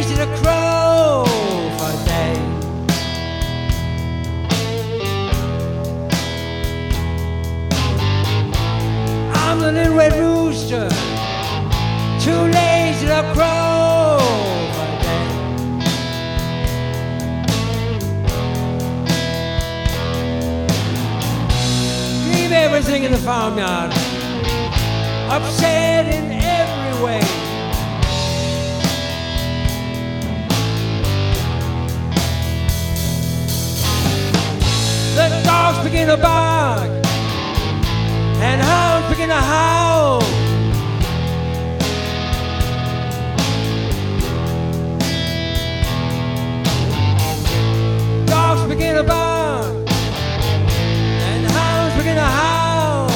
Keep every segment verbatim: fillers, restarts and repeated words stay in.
lazy to crow for a day. I'm the little red rooster, too lazy to crow for a day. Leave everything in the farmyard, upset in every way. The dogs begin to bark and hounds begin to howl. Dogs begin to bark and hounds begin to howl.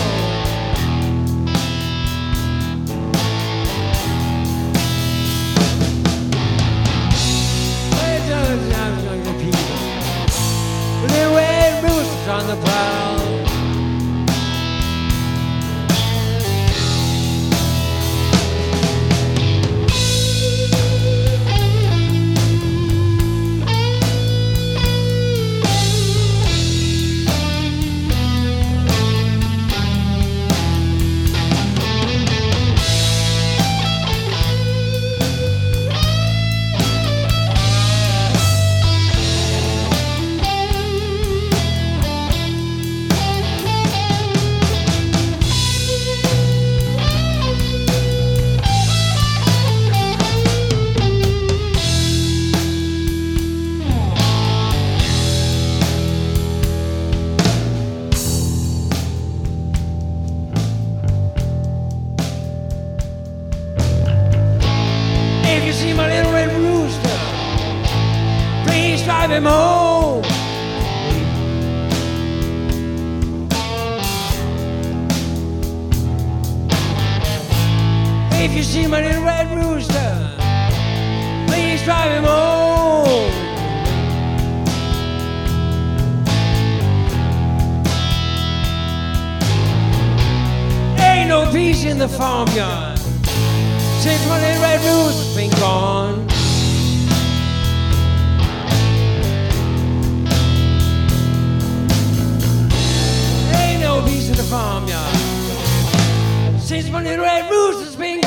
With the red roosters on the prowl. If you see my little red rooster, please drive him home. If you see my little red rooster, please drive him home. Ain't no peace in the farmyard since my little red rooster's been gone. Ain't no peace in the farmyard since my little red rooster's been